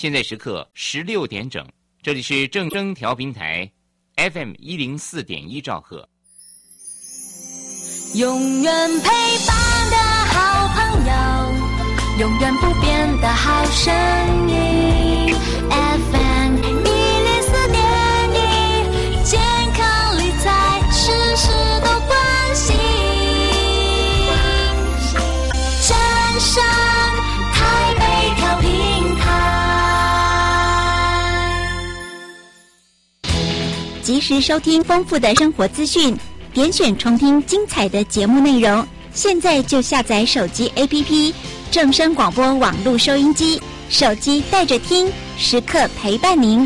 现在时刻16点整，这里是正声调频台 FM104.1兆赫。 永远陪伴的好朋友，永远不变的好声音 FM104.1，健康理财事事都关心，正声台北调频台， 及时收听丰富的生活资讯，点选重听精彩的节目内容，现在就下载手机 APP 正声广播网络收音机，手机带着听，时刻陪伴您。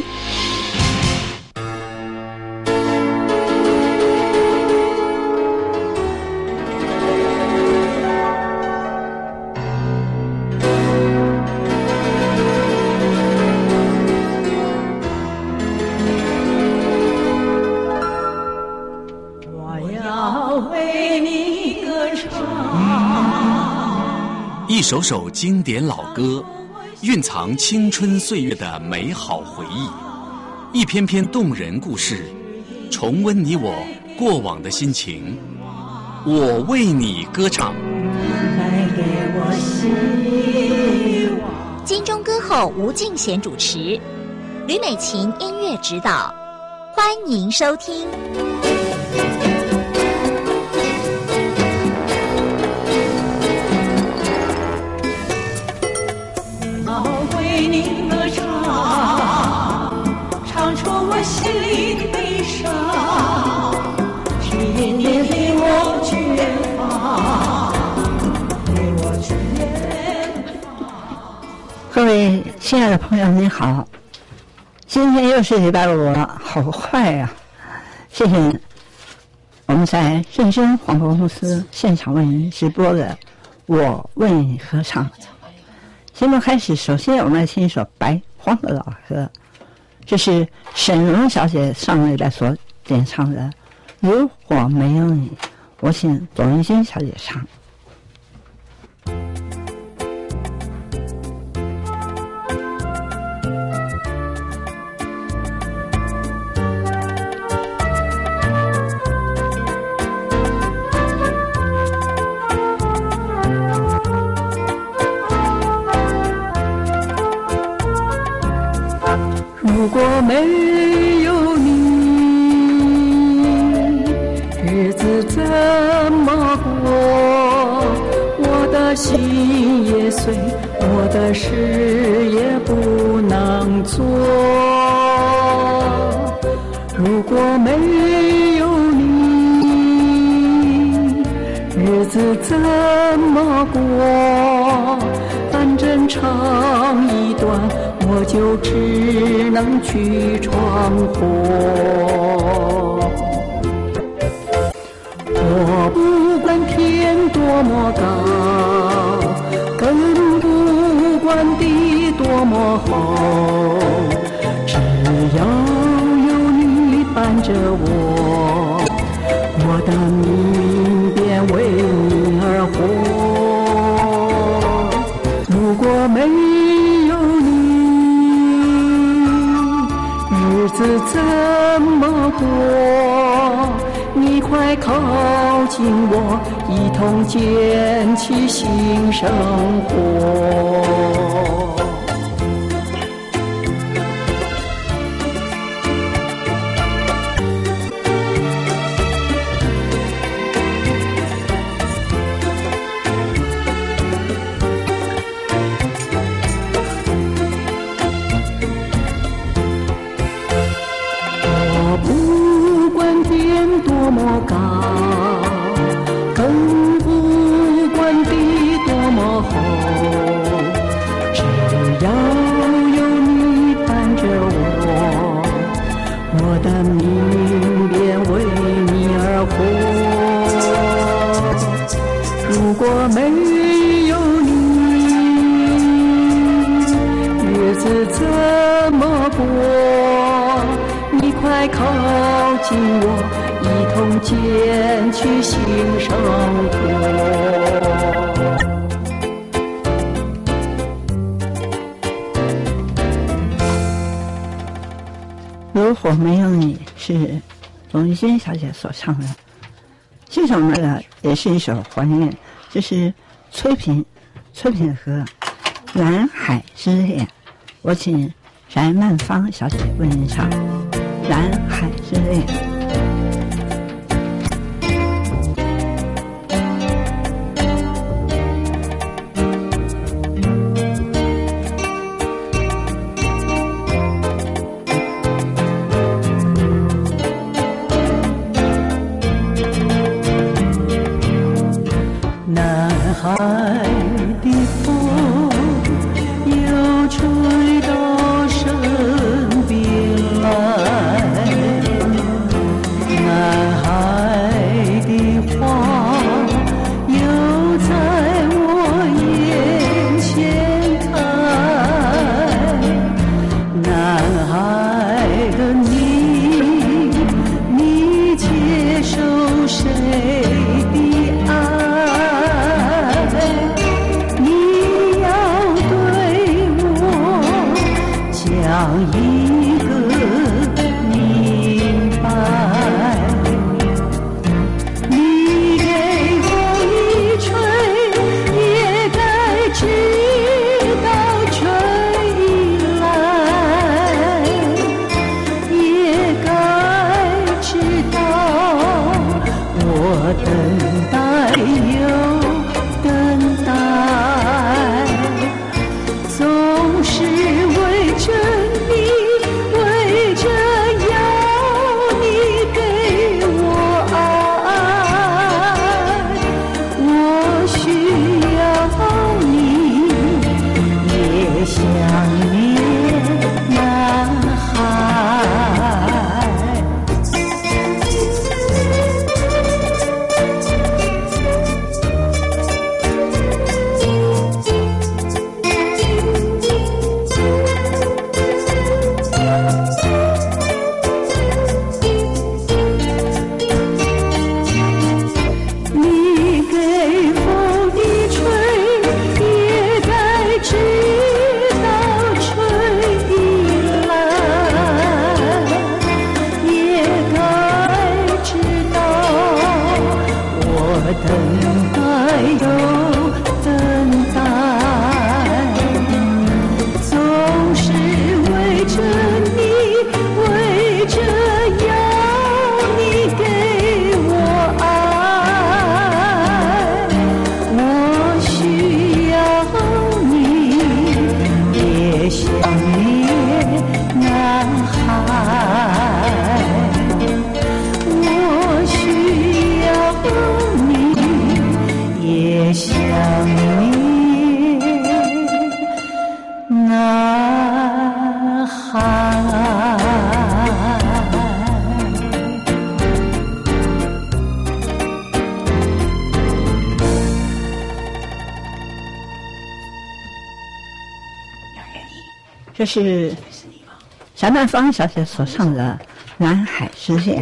一首首经典老歌，蕴藏青春岁月的美好回忆；一篇篇动人故事，重温你我过往的心情。我为你歌唱， 带给我希望。 金钟歌后吴敬贤主持，吕美琴音乐指导，欢迎收听。 为你歌唱，唱出我心里的悲伤，是因你给我全放，给我全放。各位亲爱的朋友您好，今天又是礼拜五了，好快呀！谢谢我们在正声广播公司现场为您直播的我为你歌唱。节目开始，首先我们来听一首白黄的老歌，这是沈荣小姐上一代所演唱的《如果没有你》，我请董文君小姐唱。如果没有你，日子怎么过？我的心也碎，我的事也不能做。如果没有你，日子怎么过？反正长一段，我就只能去闯祸。我不管天多么高，更不管地多么厚，只要有你伴着我，我的命便为你而活。如果没有你，日子怎么过？你快靠近我，一同建起新生活。多么高，更不管地多么厚，只要有你伴着我，我的命便为你而活。如果没有你，日子怎么过？你快靠近我，一同建起新生活。 如果没有你是董玉娟小姐所唱的。这首呢也是一首怀念，这是崔萍的歌《南海之恋》，我请翟曼芳小姐为您唱《南海之恋》。这是翟曼芳小姐所唱的《南海之恋》。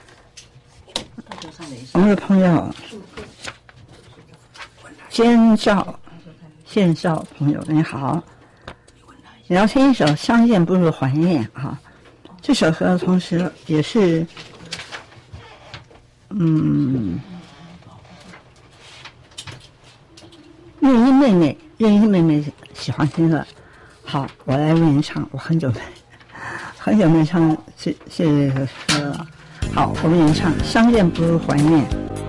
我们的朋友建照朋友你好，你要听一首《相见不如怀念》啊。这首歌同时也是任音妹妹喜欢听的。好，我来为您唱，我很久没唱这个歌了。好，我为您唱《相见不如怀念》。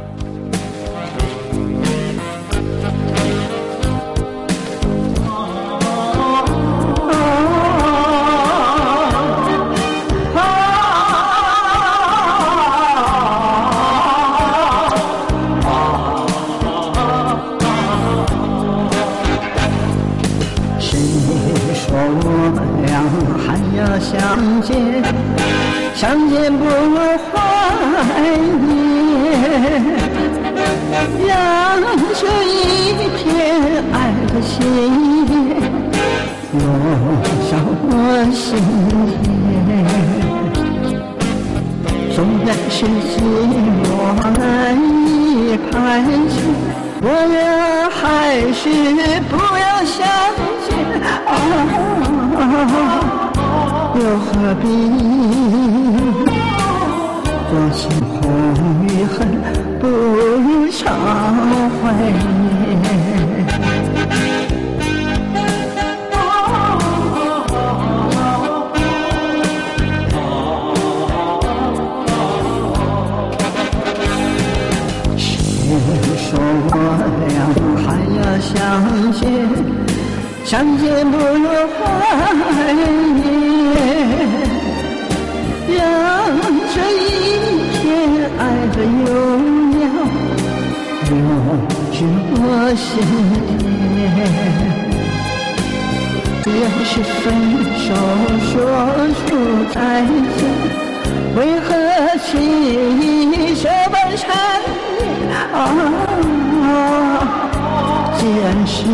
相见不如怀念，让这一片爱的心落上我心田。纵然是寂寞难以排解，我俩还是不要相见啊，又何必多情红与恨，不如常怀念。谁说我俩还要相见？相见不如怀念。让这一片爱的幼苗永居我心田。原是分手说出再见，为何情手般缠绵啊？既然是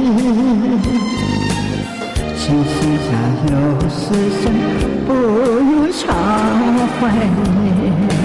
情丝下有丝线，不如常怀念。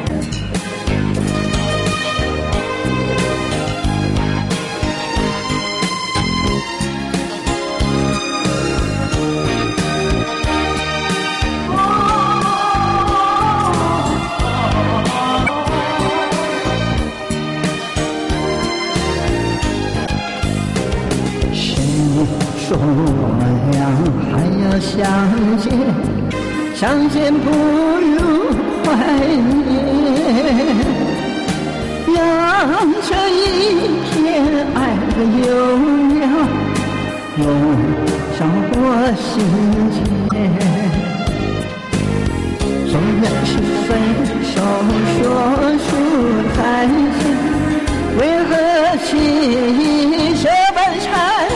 说我俩还要相见，相见不如怀念。让这一片爱的幼苗永照我心间。纵然是分手说出再见，为何情手般缠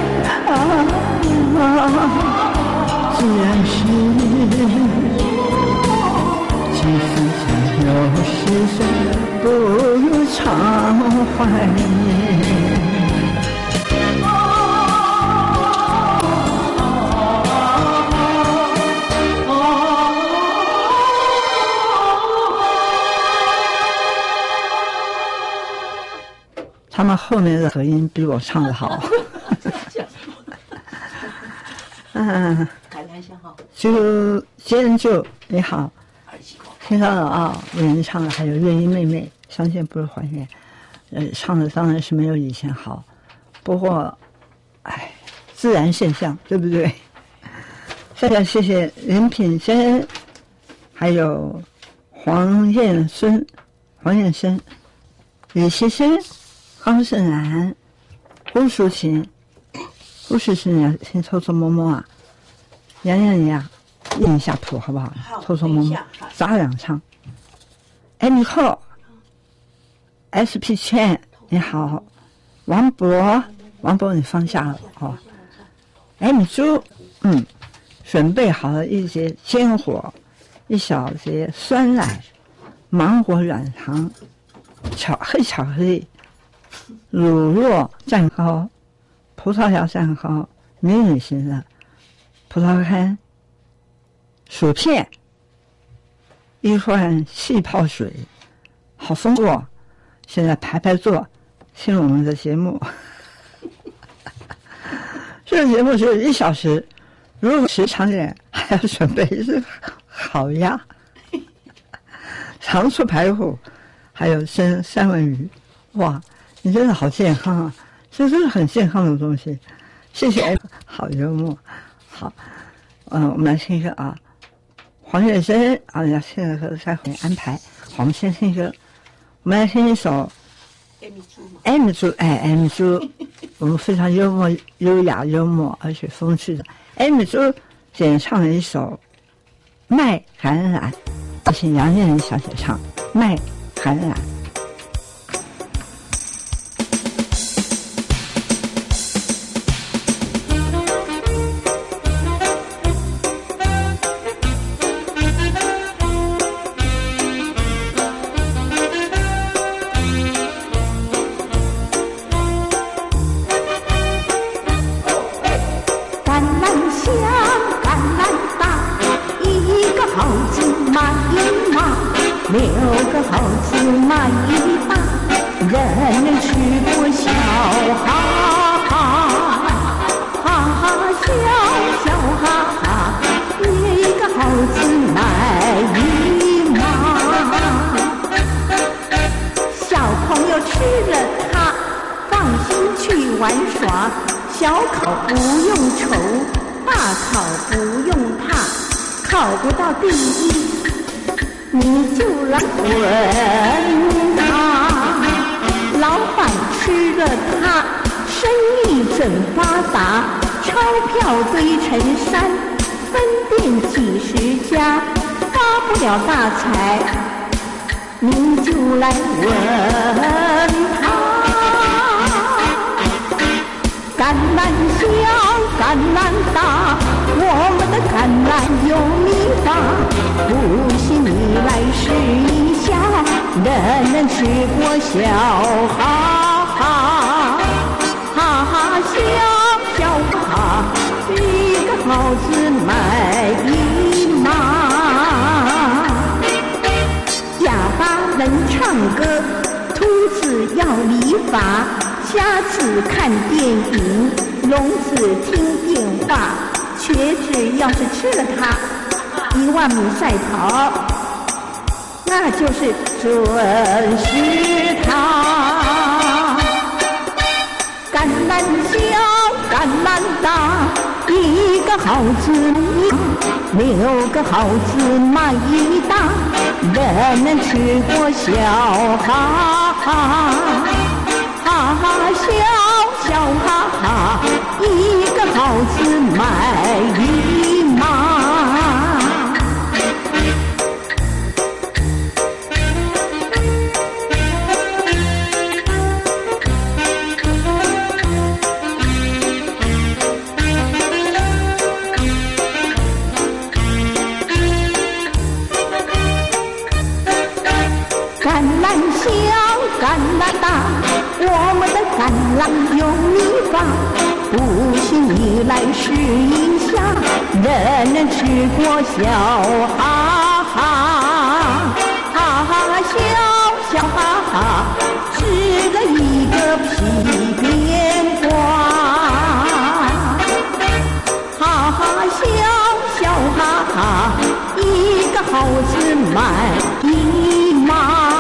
既然是情丝下有时辰，不如常怀念。他们后面的和音比我唱的好。就先就你好，听到了啊，为人唱的还有月音妹妹，相见不如怀念。唱的当然是没有以前好，不过，自然现象，对不对？谢谢任品珍，还有黄燕生、李希生、高胜兰、胡淑琴呀，先偷偷摸摸啊。洋呀，印一下谱好不好？偷偷摸摸，咱俩唱。你好 ，SP 圈你好，王博你放下了哦。米珠，准备好了一节坚果，一小节酸奶，芒果软糖，黑巧克力，乳酪蛋糕，葡萄牙蛋糕，迷你型的。葡萄干、薯片，一罐气泡水，好丰富。现在排坐，听我们的节目。这个节目只有1小时，如果时长点，还要准备一只好鸭、糖醋排骨，还有生三文鱼。哇，你真的好健康啊！这都是很健康的东西。谢谢，好幽默。好，我们来听一个啊，黄月珍啊，要现在和待会安排。好，我们先听一个，我们来听一首M珠，我们非常幽默、优雅、幽默而且风趣的 M珠演唱了一首《卖橄榄》，请杨燕小姐唱《卖橄榄》。 好子卖一马。 小考不用愁，大考不用怕，考不到第一，你就来问他。老板吃了它，生意整发达，钞票堆成山，分店几10家，发不了大财，你就来问他。橄榄香，橄榄大，我们的橄榄有秘法，不信你来试一下，人吃过笑哈哈，哈哈笑笑哈，一个好字买一马。哑巴能唱歌，秃子要理发，瞎子看电影，聋子听电话，瘸子要是吃了它，1万米赛跑，那就是准时他。橄榄小，橄榄大，一个好字6个好字买一大，人吃过笑哈哈，哈哈笑笑哈哈，一个好字买一马。橄榄香，橄榄大，我们的橄榄有秘法，不信你来试一下，人吃过笑哈哈，哈哈笑笑哈哈，吃了一个皮鞭瓜，哈哈笑笑哈哈，一个好字买一马。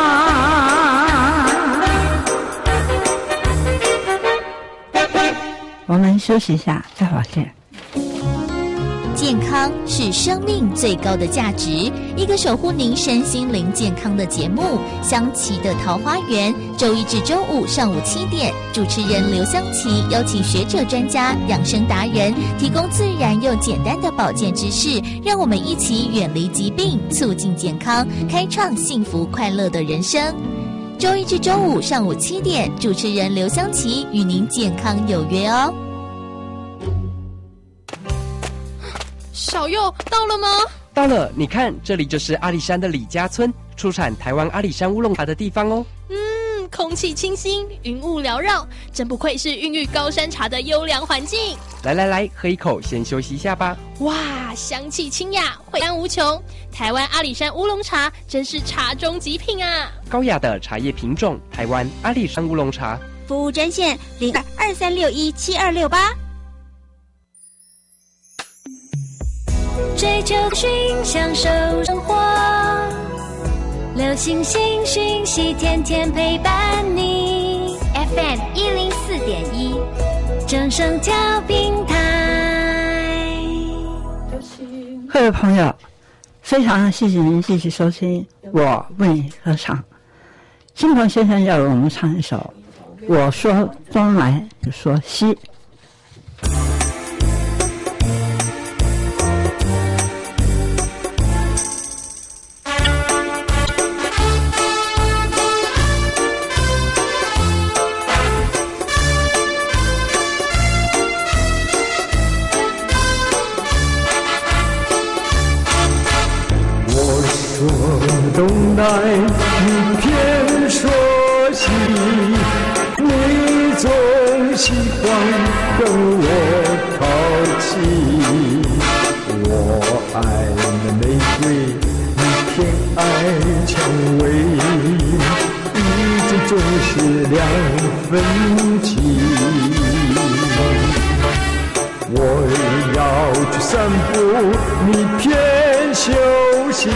我们休息一下，待会儿见。 健康是生命最高的价值，一个守护您身心灵健康的节目《香琪的桃花源》，周一至周五上午7点，主持人刘香琪邀请学者专家、养生达人，提供自然又简单的保健知识，让我们一起远离疾病，促进健康，开创幸福快乐的人生。周一至周五上午7点，主持人刘香琪与您健康有约哦。 小佑到了吗？ 到了，你看，这里就是阿里山的李家村，出产台湾阿里山乌龙茶的地方哦。 空气清新，云雾缭绕，真不愧是孕育高山茶的优良环境。 来，喝一口，先休息一下吧。 哇，香气清雅，惠安无穷。台湾阿里山乌龙茶真是茶中极品啊！ 高雅的茶叶品种，台湾阿里山乌龙茶。 服务专线0223617268。 追求寻享受生活，流行新讯息，天天陪伴你。FM 104.1，正声调频台。 各位朋友，非常谢谢您继续收听我为你歌唱。金鹏先生要我们唱一首我说东来你说西。 东来你偏说西，你总喜欢跟我淘气。我爱的玫瑰，你偏爱蔷薇，一见总是2分情。我要去散步，你偏休息。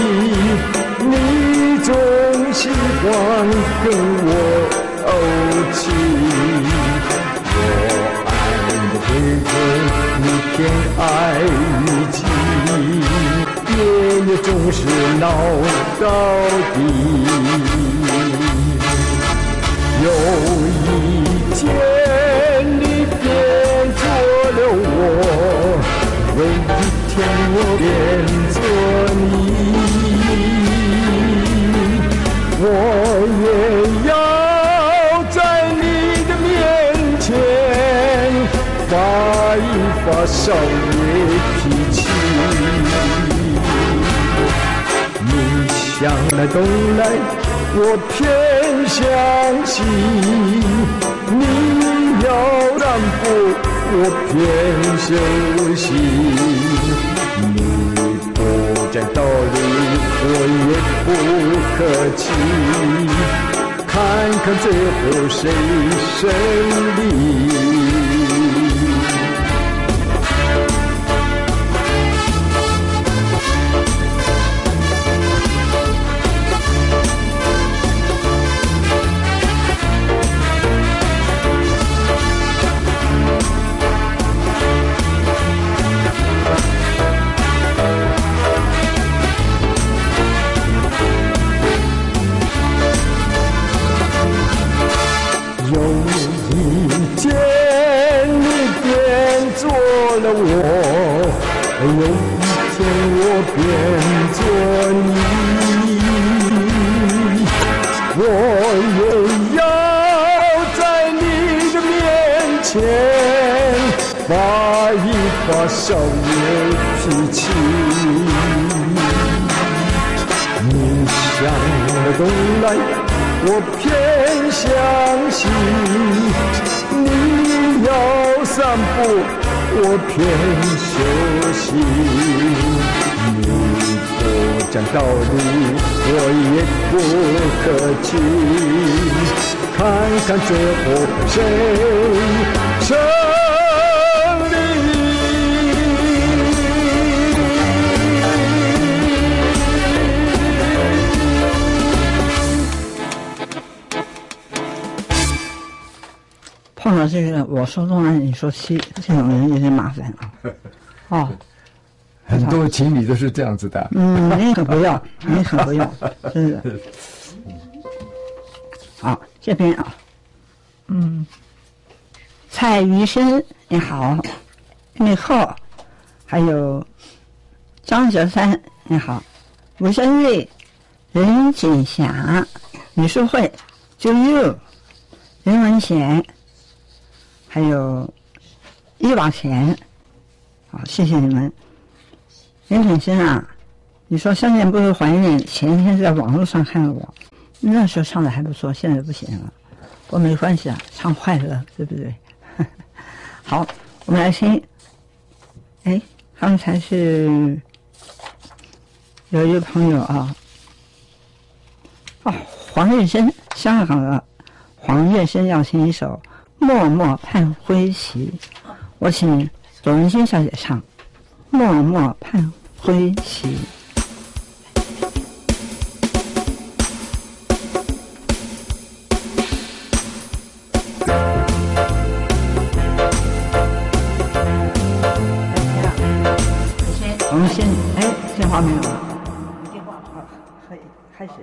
你总喜欢跟我怄气，我爱后你偏爱于己，别扭总是闹到底。有一天你变做了我，有一天我变做你，我也要在你的面前发一发少爷脾气。你想来东来，我偏相信；你要让步，我偏休息。你不讲道理，我也不客气。看看最后谁胜利。有一天我变作你，我也要在你的面前发一发少爷脾气。你向了东来，我偏相信；你要散步，我偏休息。你不讲道理，我也不客气。看看最后谁胜利。 碰到这个我说东南你说西这种人有点麻烦啊。哦， 很多情侣都是这样子的。 你可不要，你可不要，真的。好，这边啊，蔡余生你好，你好，还有张哲山你好，吴生瑞、任锦霞、李淑慧、周佑、任文贤，还有一往前。好，谢谢你们。任品生啊，你说相见不如怀念，前天在网络上看到我，那时候唱的还不错，现在不行了。不过没关系啊，唱坏了，对不对？好，我们来听。哎，刚才是有一个朋友啊，黄月生，香港的黄月生要听一首《默默盼归期》，我请左文欣小姐唱《默默盼归期》。我们先，电话没有了。电话好，可以开始。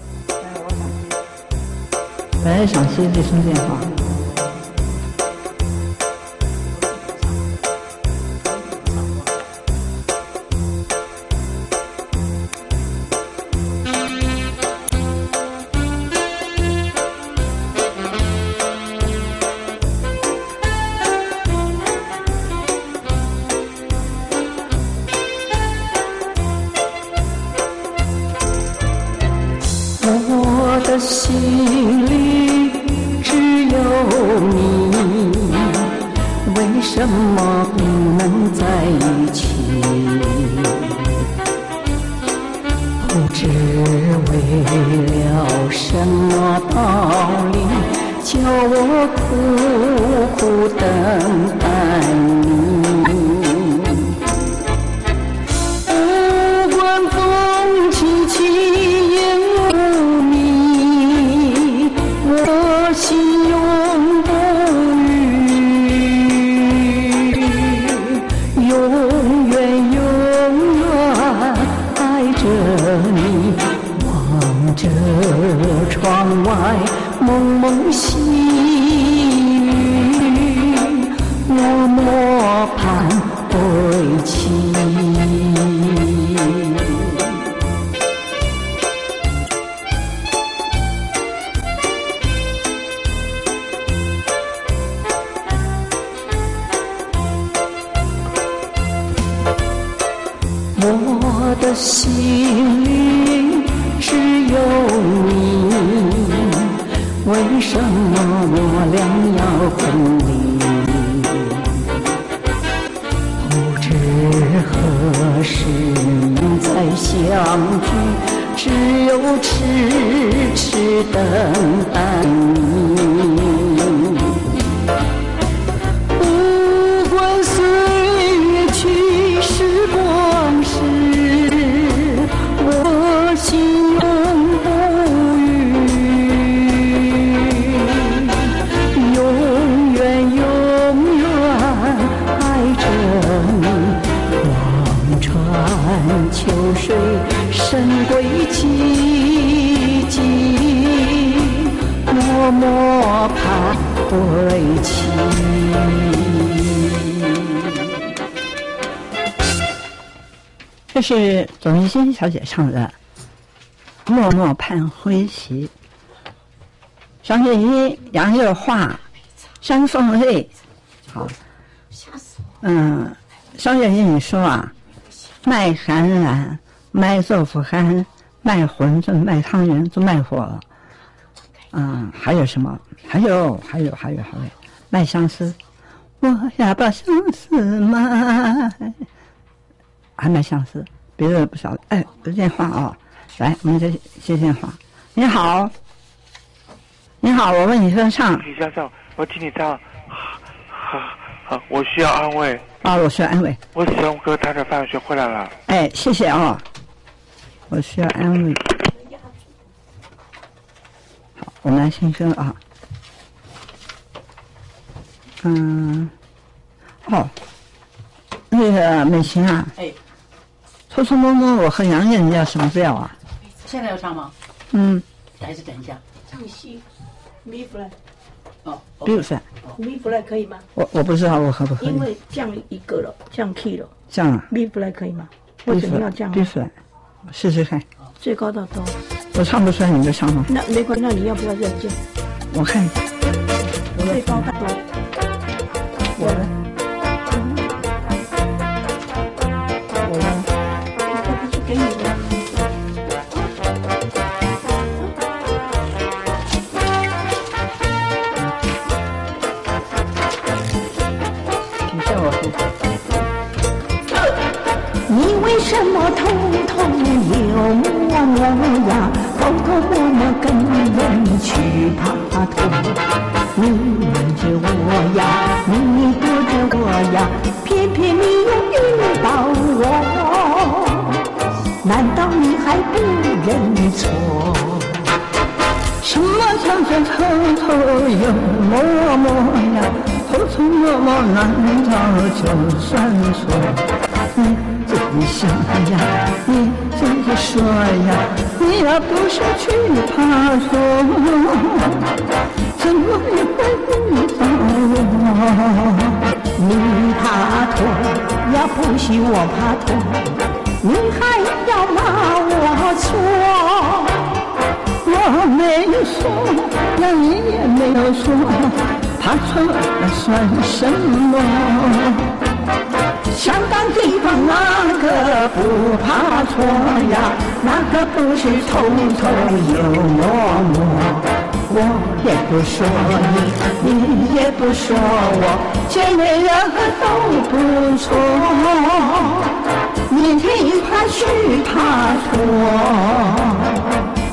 本来想接这通电话。 心里只有细雨，默默盼归期。我的心里只有你，为什么我俩要分离？不知何时能再相聚，只有痴痴等待你。不管岁月去，时光逝，我心永不渝，永远永远爱着你。望穿秋水，深归寂寂，默默盼归期。 这是董一心小姐唱的《默默盼归期》。张学友、杨月华、张凤瑞，好，张学友你说啊，卖橄榄、卖豆腐干、卖馄饨、卖汤圆都卖火了。还有什么？还有，卖相思，我要把相思卖。还卖相思，别的不晓得。哎，有电话啊，来，我们接电话。你好，你好，我问你说唱。 李教授，我请你唱。我需要安慰。 我需要安慰。 我喜欢歌，他的饭学会来了。 哎，谢谢啊。我需要安慰。好，我们来听歌啊。那个美琴啊。哎。偷偷摸摸，我和杨艳要什么调啊？ 现在要唱吗？ 还是等一下。 唱戏，米弗莱。 米弗莱。 米弗莱可以吗？ 我不知道我可不可以。 因为降一个了，降 key 了。 降啊。 米弗莱可以吗？为什么要降？ 米弗莱，试试看。 最高到多？ 我唱不出来，你就唱吗？ 那没关系，那你要不要再降？ 我看。 最高到多？ 我呢？ 给你的。 你叫我喝。 你为什么偷偷又摸摸呀？偷偷摸摸跟人去爬拖？你瞒着我呀，你躲着我呀，偏偏你又遇到我。难道你还不认错？ 什么叫做偷偷又摸摸呀？偷偷摸摸难道就算错？你自己想呀，你自己说呀，你要不是去爬索，怎么也会遇到我？ 你爬拖呀，不许我爬拖。你还要骂我错？ 我没有说，那你也没有说，爬错那算什么？ 香港地方哪个不爬错呀？哪个不是偷偷又摸摸？我也不说你，你也不说我，姐妹两个都不错。明天一块去爬坡。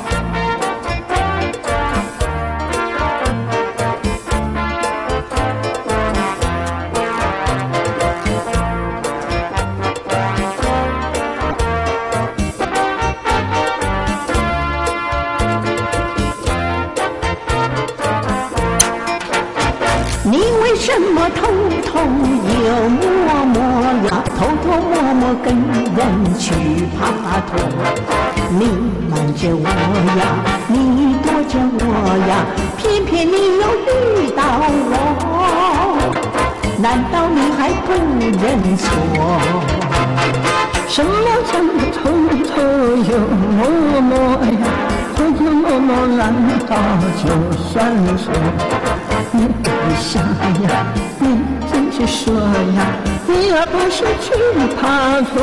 你为什么偷偷又摸摸呀？偷偷偷摸摸跟人去爬拖。你瞒着我呀，你躲着我呀，偏偏你又遇到我，难道你还不认错？ 什么叫偷偷又摸摸呀？偷偷摸摸难道就算数？你想呀，你真是说呀，你要不是去爬虫，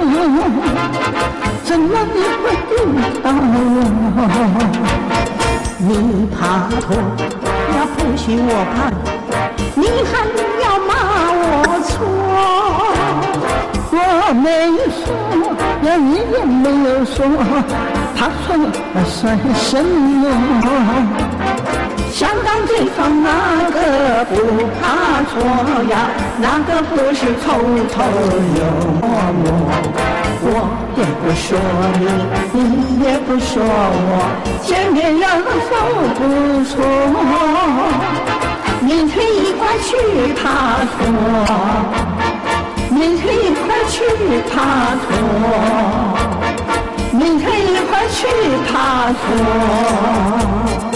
怎么你会遇到我？ 你爬拖呀，不许我爬，你还要骂我错？ 我没说呀，你也没有说，爬错算什么？ 想当对方哪个不怕错呀？哪个不是偷偷又摸摸？我也不说你，你也不说我，见面人都不错。明天一块去爬拖，明天一块去爬拖，明天一块去爬拖。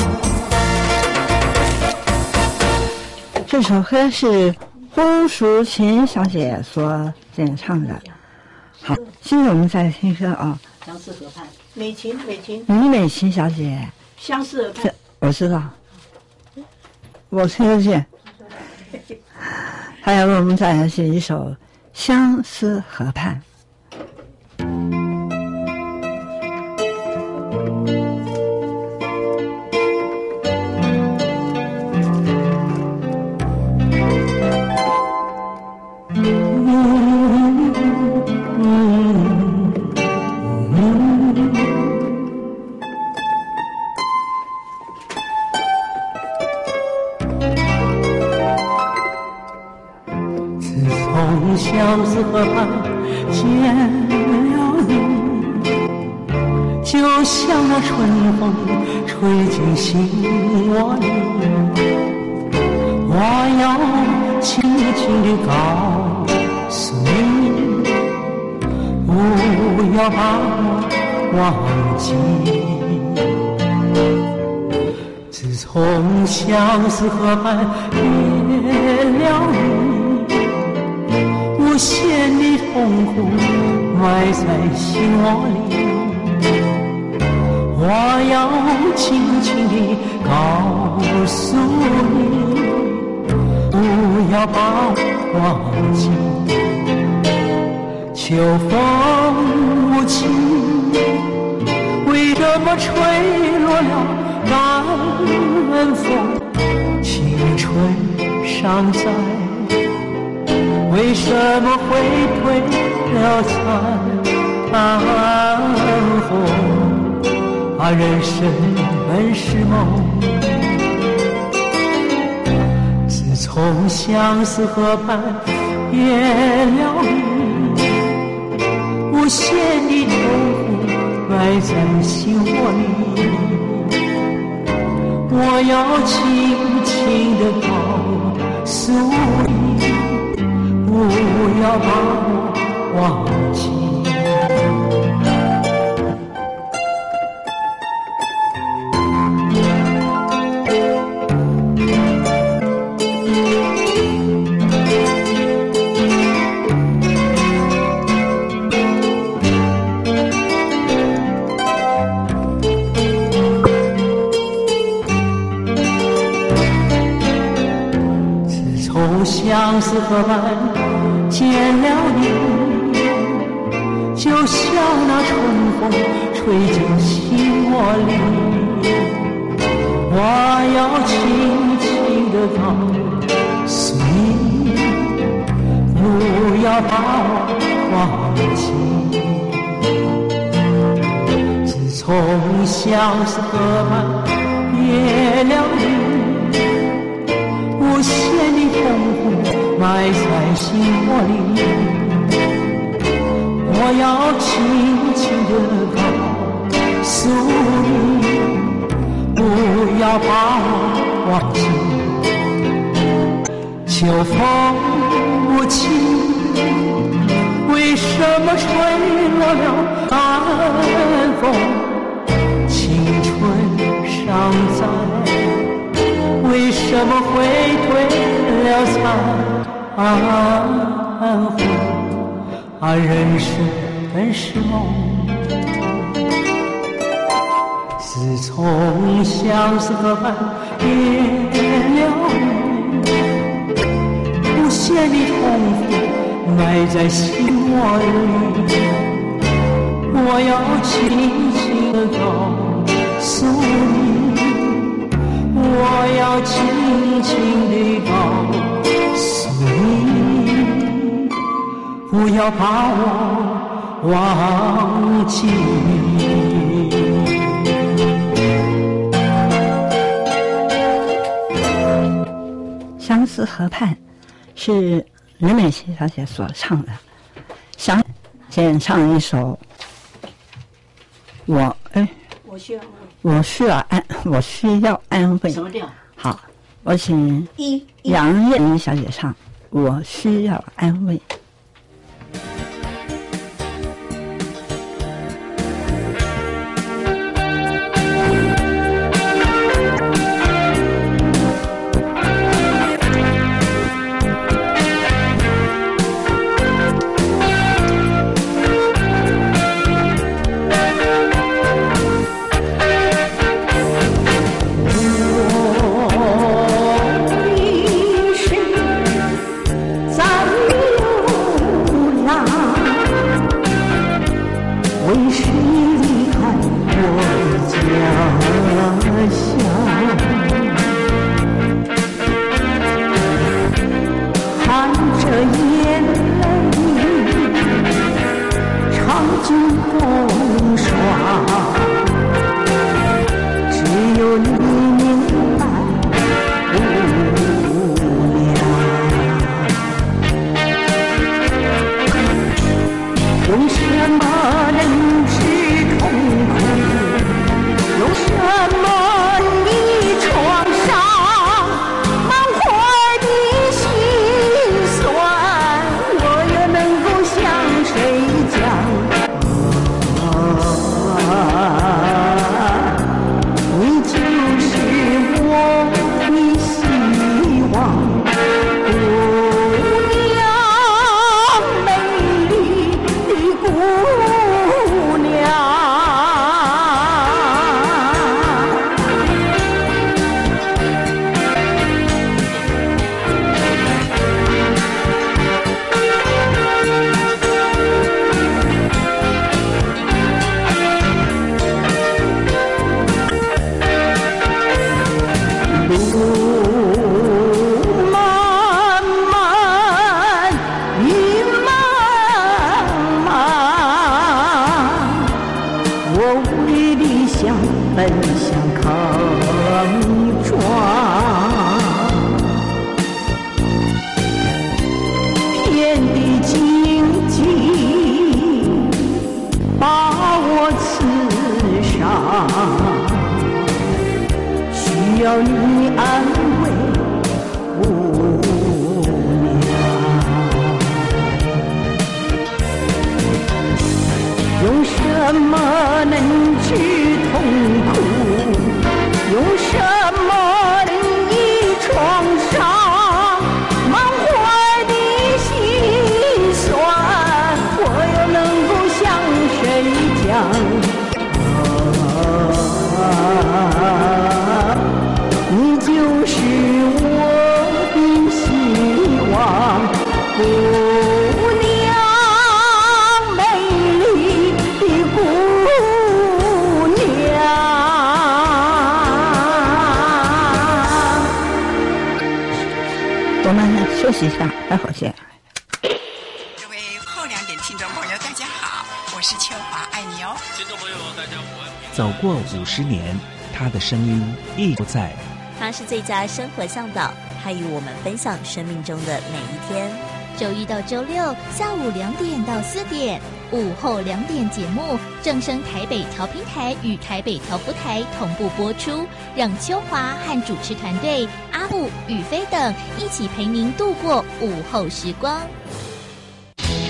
这首歌是胡淑琴小姐所演唱的。好，现在我们再听歌啊。 相思河畔，美琴， 李美琴小姐。 相思河畔， 我知道，我听得见。还有，我们再来是一首《相思河畔》。 相思河畔见了你，就像那春风吹进心窝里。我要轻轻地告诉你，不要把我忘记。自从相思河畔别了你，无限的痛苦埋在心窝里，我要轻轻地告诉你，不要把我忘记。秋风无情，为什么吹落了晚风？青春尚在，为什么会退了残红？啊，人生本是梦，自从相思河畔别了你，无限的痛苦埋在心窝里，我要轻轻地告诉你，不要把我忘记。自从相思河畔见了你，就像那春风吹进心窝里，我要轻轻地告诉你，不要把我忘记。自从相思河畔别了你，无限的痛苦埋在心窝里，我要轻轻地告诉你，不要把我忘记。秋风无情， 为什么吹落了寒风？青春尚在，为什么会退了残红？人生本是梦，自从相思河畔别了你，无限的痛苦埋在心窝里，我要轻轻地告诉你，我要轻轻地告诉你，不要把我忘记。 相思河畔是任美琪小姐所唱的，先唱一首我需要安慰。 什么调？ 好，我请杨燕妮小姐唱我需要安慰。我们休息一下，待会儿见。 各位后2点听众朋友，大家好，我是秋华，爱你哦。 听众朋友，大家好。 走过50年，他的声音一直在。 他是最佳生活向导，他与我们分享生命中的每一天。周1到周6下午2点到4点，午后2点节目正声台北调频台与台北调布台同步播出，让秋华和主持团队阿布、宇飞等一起陪您度过午后时光。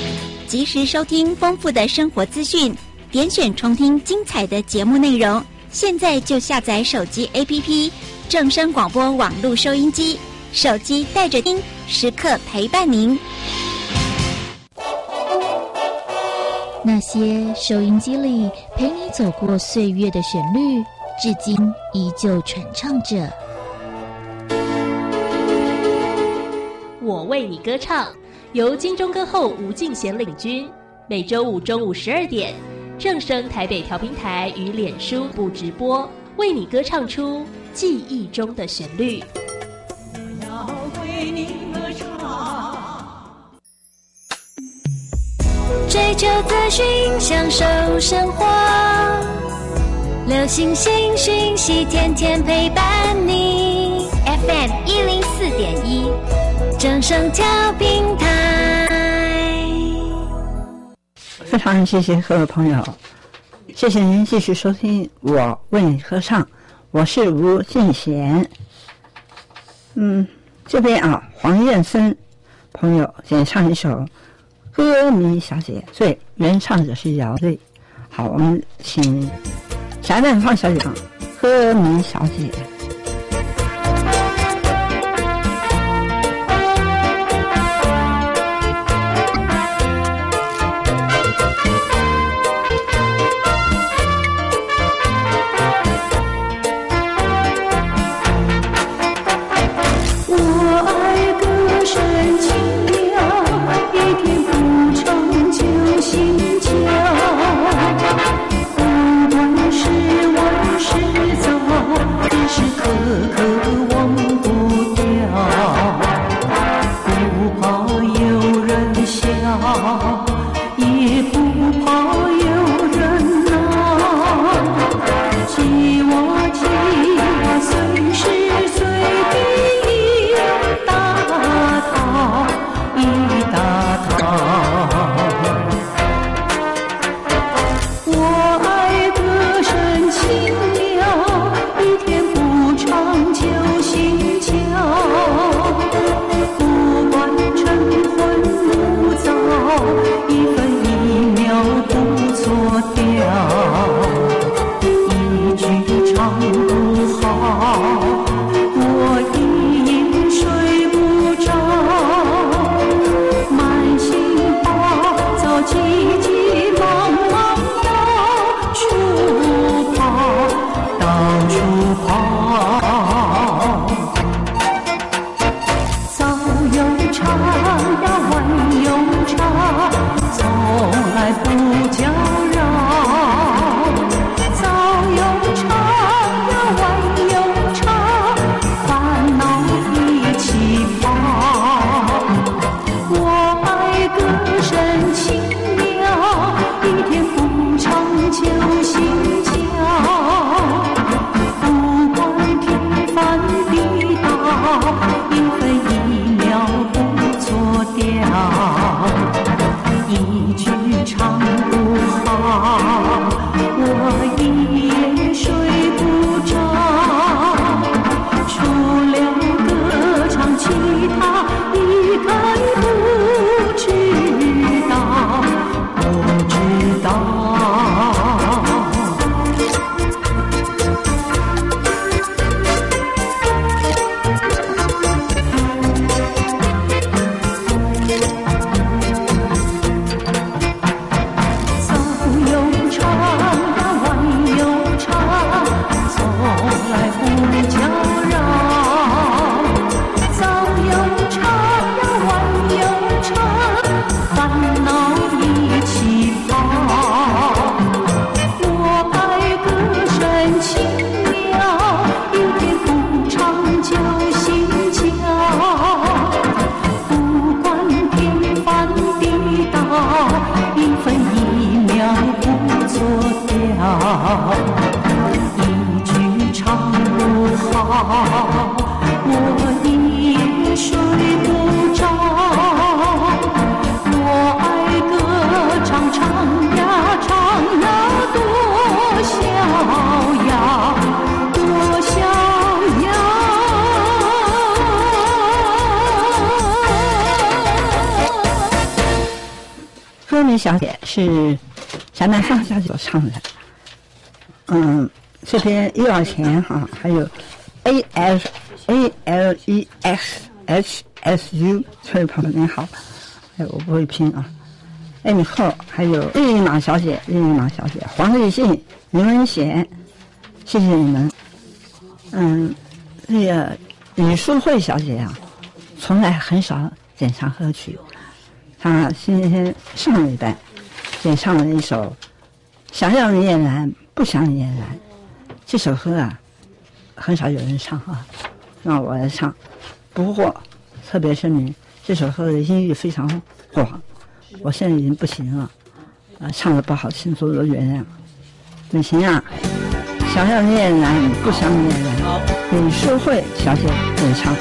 及时收听丰富的生活资讯，点选重听精彩的节目内容。现在就下载手机 APP 正声广播网络收音机，手机带着听，时刻陪伴您。 那些收音机里陪你走过岁月的旋律，至今依旧传唱着。 我为你歌唱，由金钟歌后吴敬贤领军，每周五中午12点，正声台北调频台与脸书部直播，为你歌唱出记忆中的旋律。 我要为你歌唱， 追求资讯，享受生活，流行新讯息，天天陪伴你。FM 104.1，正声调频台。 非常谢谢各位朋友，谢谢您继续收听我为你歌唱，我是吴敬贤。这边黄燕森朋友演唱一首《歌迷小姐最》，原唱者是姚瑞。好，我们请翟曼芳小姐唱《歌迷小姐》。 慧小姐是贾南芳小姐所唱的。这边医药钱哈，还有 ALEXHSU， 这位朋友您好，哎，我不会拼啊。Amy后，还有日丽玛小姐，黄立信、林文贤，谢谢你们。那个李淑慧小姐啊，从来很少演唱歌曲，她今天上礼拜演唱了一首《想要你俨然不想你俨然》，这首歌啊，很少有人唱啊，让我来唱。不过特别声明，这首歌的音域非常广。我现在已经不行了，唱的不好，请多多原谅。美琴啊，想要你俨然不想你俨然，李淑慧小姐演唱。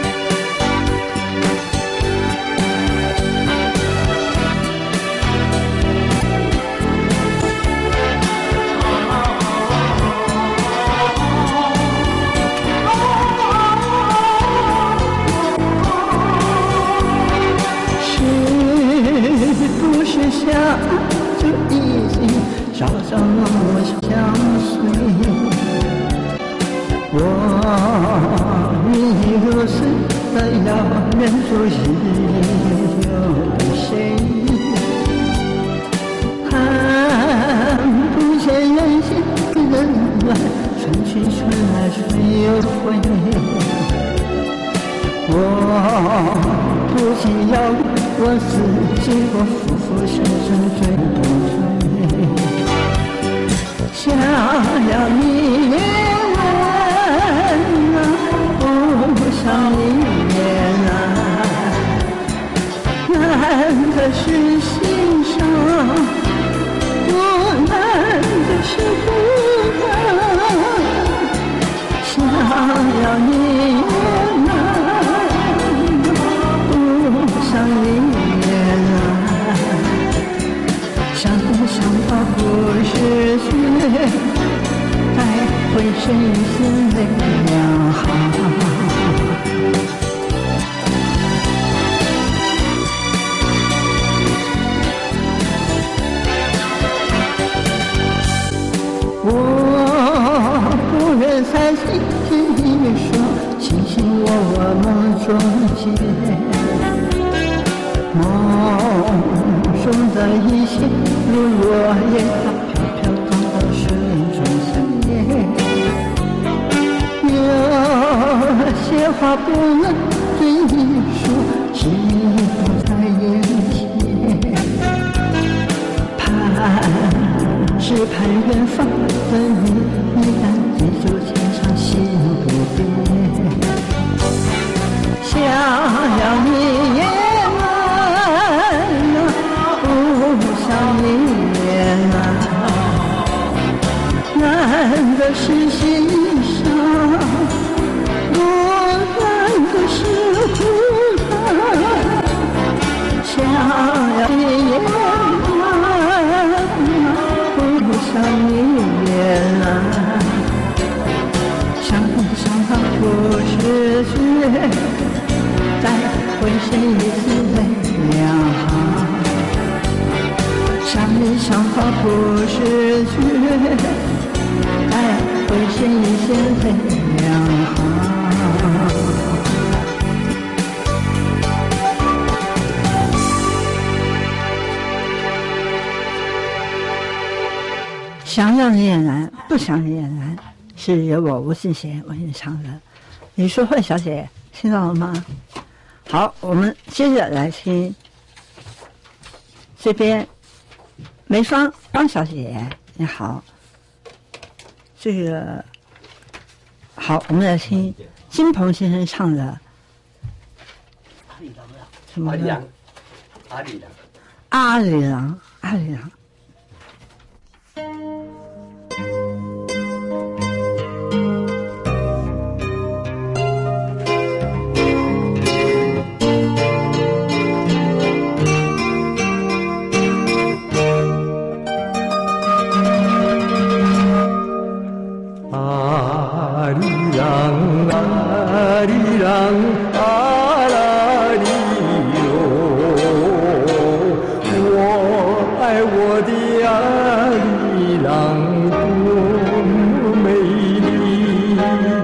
下就已经找到了我相随，我与你如此的遥远，所以有谁看不见人间冷暖，春去春来春又回，我不仅要我自己，我浮浮沉沉追不追，想要你俨然不想你俨然，难的是心伤，多难的是孤单，想要你俨然想你俨然，想不想把过失去，带回深深泪两行。我不忍再听你说，卿卿我我梦中见。梦中的一切如落叶，它飘飘荡到水中相连。有些话不能对你说，只不在眼前。只盼远方的你，一旦地久天长，心不变。想要你俨然，不想你俨然，难的是心伤，多难的是孤单。想要你俨然，不想你俨然，想不想把过失去，再回身一次泪两行，想一想把过失去，再回身一些泪两行。想要你俨然，不想你俨然，是由我吴信贤为你唱的。李淑慧小姐听到了吗？好，我们接着来听这边梅芳小姐，你好。这个好，我们来听金鹏先生唱的什么呢？阿里郎。 我的阿里郎多么美丽，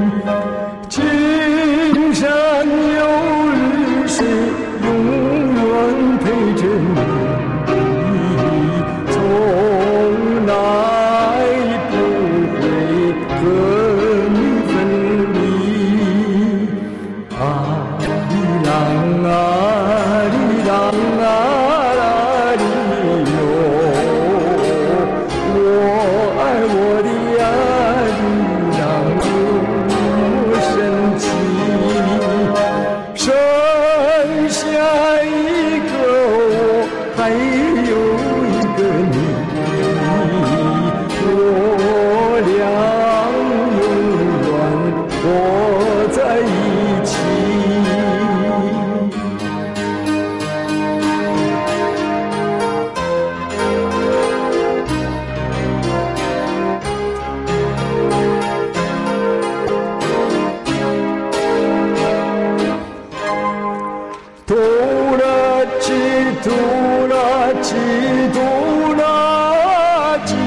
青山有绿水，永远陪着你，从来不会和你分离。阿里郎阿里郎啊里哟，我爱我的阿里郎多神奇，剩下一个我，还有一个你，我俩永远活在一起。嘟啦叽嘟啦叽嘟啦叽，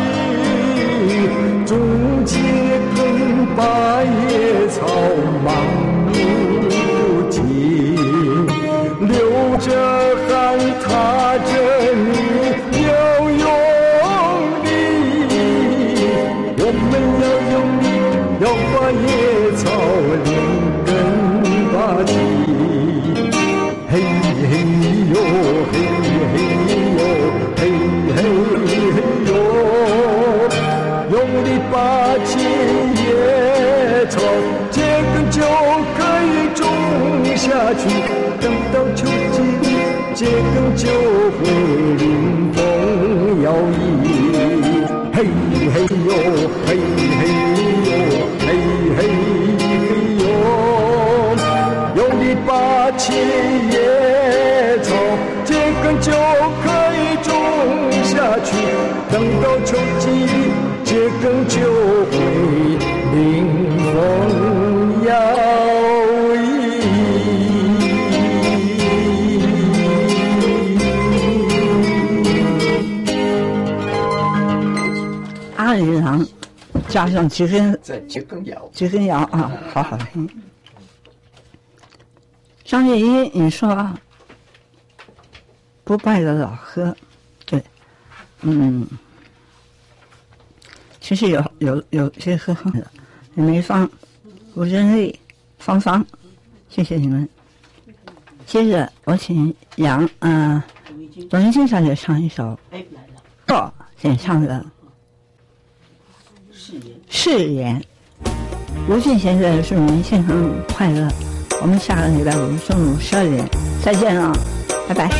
中间跟把野草忙不尽，流着汗踏着你要用力，我们要用力，要把野草连根拔起。嘿嘿哟，嘿嘿哟，嘿嘿嘿哟，用力拔起野草，这根就可以种下去。等到秋季，这根就会迎风摇曳。嘿嘿哟，嘿嘿哟，嘿嘿嘿哟，用力拔起野草，这根就可以种下去。等到秋季，这根就会迎风摇曳。 阿里郎加上桔梗， 桔梗谣， 桔梗谣啊，好好听。张月一，你说不败的老歌，对，其实有些歌的，李梅芳、吴珍丽、芳芳，谢谢你们。接着我请董云金小姐唱一首演唱的《誓言》。卢俊贤的祝您健康快乐。我们下个礼拜五中午12点再见了，拜拜。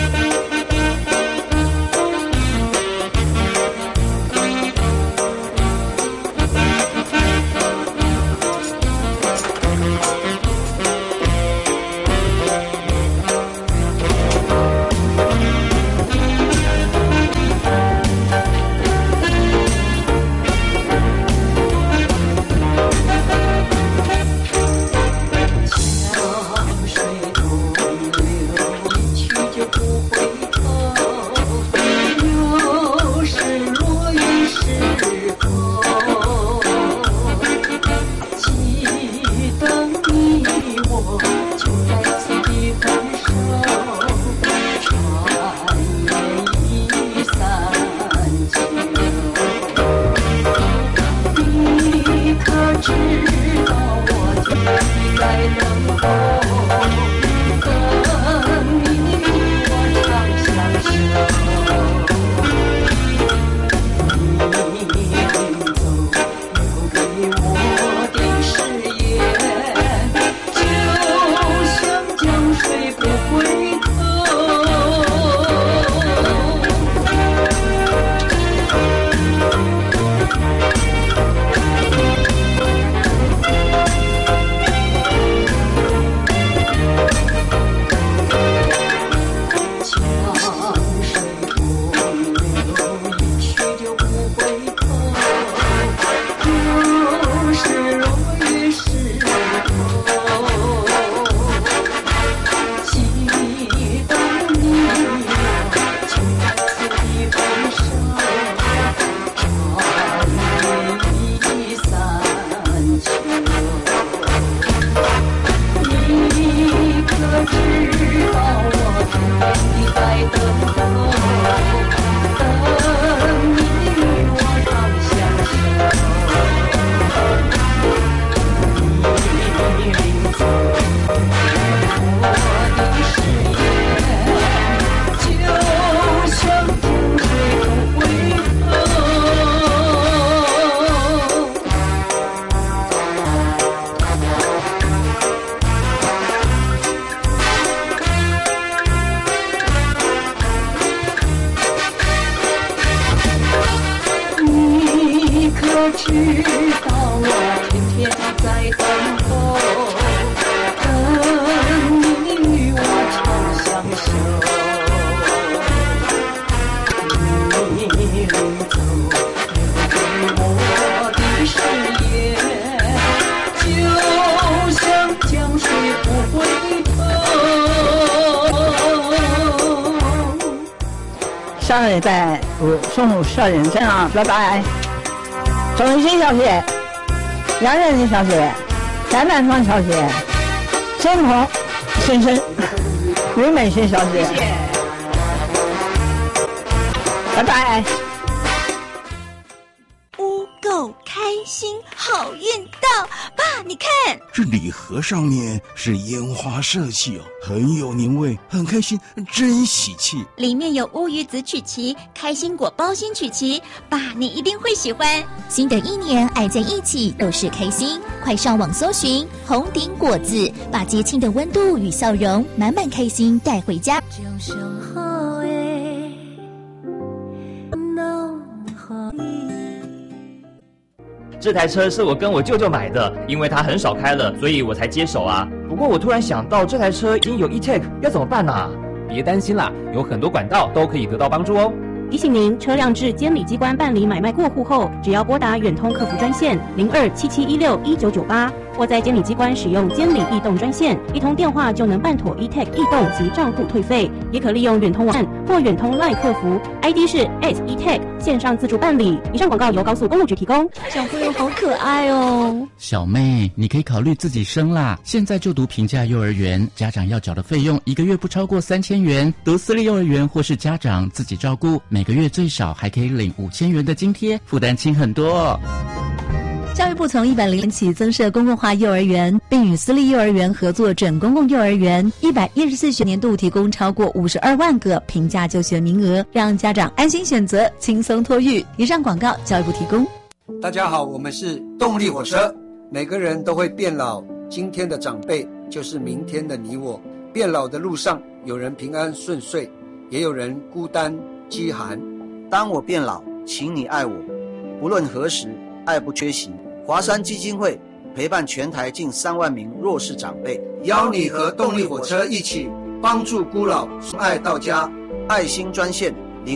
江水东流去就不回我知道我天天在等候，等你与我长相守。你临走，留给我的誓言，就像江水不回头。 上个礼拜中午12点这样，拜拜。钟一新小姐、杨仁金小姐、翟南芳小姐、申鹏先生、于美欣小姐，谢谢，拜拜。 污垢开心好运到，爸，你看这礼盒上面是烟花射气哦，很有年味，很开心，真喜气。 里面有乌鱼子曲奇、开心果包心曲奇，爸，你一定会喜欢。 新的一年，爱在一起都是开心，快上网搜寻红顶果子，把节庆的温度与笑容满满开心带回家。 这台车是我跟我舅舅买的，因为他很少开了，所以我才接手啊。不过我突然想到，这台车已经有 e-tag， 要怎么办啊？ 别担心啦，有很多管道都可以得到帮助哦。 提醒您，车辆至监理机关办理买卖过户后，只要拨打远通客服专线0277161998，或在监理机关使用监理易动专线，一通电话就能办妥 e-tag 易动及账户退费。也可利用远通网站或远通 LINE 客服 ，ID 是 @e-tag， 线上自助办理。以上广告由高速公路局提供。 小朋友好可爱哦。 小妹，你可以考虑自己生啦。现在就读平价幼儿园，家长要缴的费用1个月不超过3000元；读私立幼儿园或是家长自己照顾，每个月最少还可以领5000元的津贴，负担轻很多哦。 教育部从100年起增设公共化幼儿园，并与私立幼儿园合作整公共幼儿园，114学年度提供超过52万个平价就学名额，让家长安心选择，轻松托育。以上广告教育部提供。 大家好，我们是动力火车。每个人都会变老，今天的长辈就是明天的你我。变老的路上，有人平安顺遂，也有人孤单饥寒。 当我变老，请你爱我，无论何时，爱不缺席。华山基金会陪伴全台近3万名弱势长辈， 邀你和动力火车一起帮助孤老，送爱到家。 爱心专线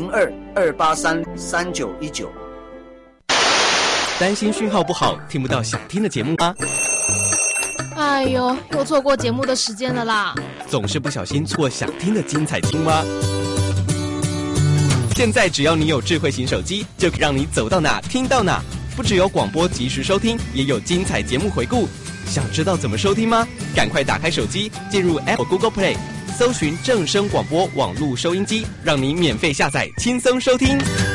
0228303919。 担心讯号不好，听不到想听的节目吗？ 哎呦，又错过节目的时间了啦！ 总是不小心错过想听的精彩青蛙。现在只要你有智慧型手机，就可以让你走到哪听到哪。不只有广播及时收听，也有精彩节目回顾。想知道怎么收听吗？赶快打开手机，进入 Apple Google Play， 搜寻正声广播网络收音机，让你免费下载，轻松收听。